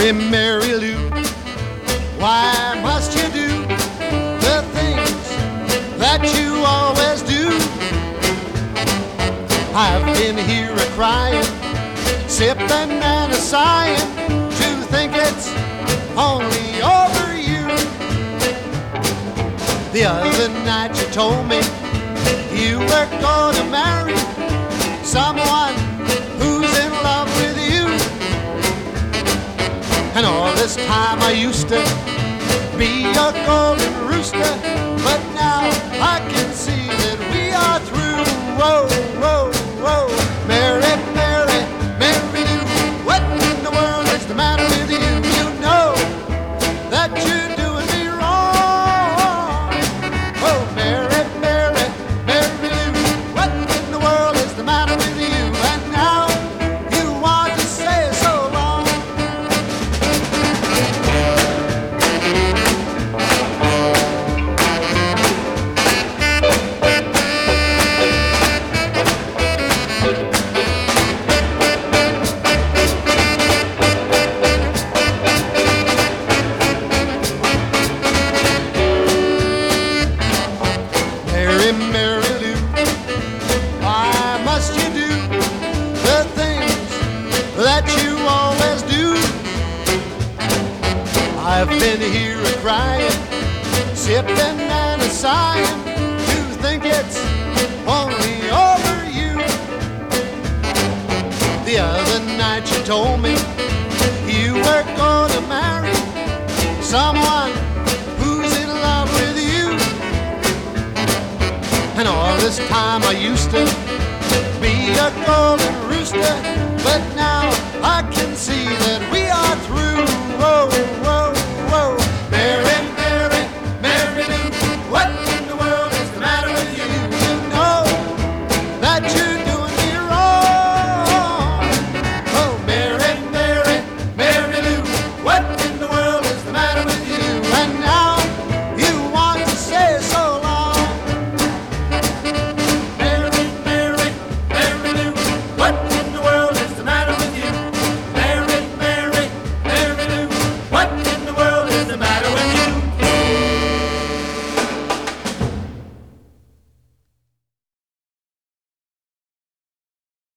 Mary, Mary Lou, why must you do the things that you always do? I've been here a-crying, sipping and a-sighing to think it's only over you. The other night you told me you were gonna marry someone who's in love with you. And all this time I used to be a golden rooster, but now I can see that we are through. Whoa, whoa, whoa, Mary, Mary, Mary Lou, what in the world is the matter with you? You know that you're doing me wrong. Oh, Mary, Mary, Mary Lou, what in the world is the matter with you? And now you want to say so long. Mary, Mary Lou, why must you do the things that you always do? I've been here a-crying, sipping and a-sighing to think it's only over you. The other night you told me you were gonna marry someone who's in love with you. And all this time I used to be a golden rooster, but now I can see that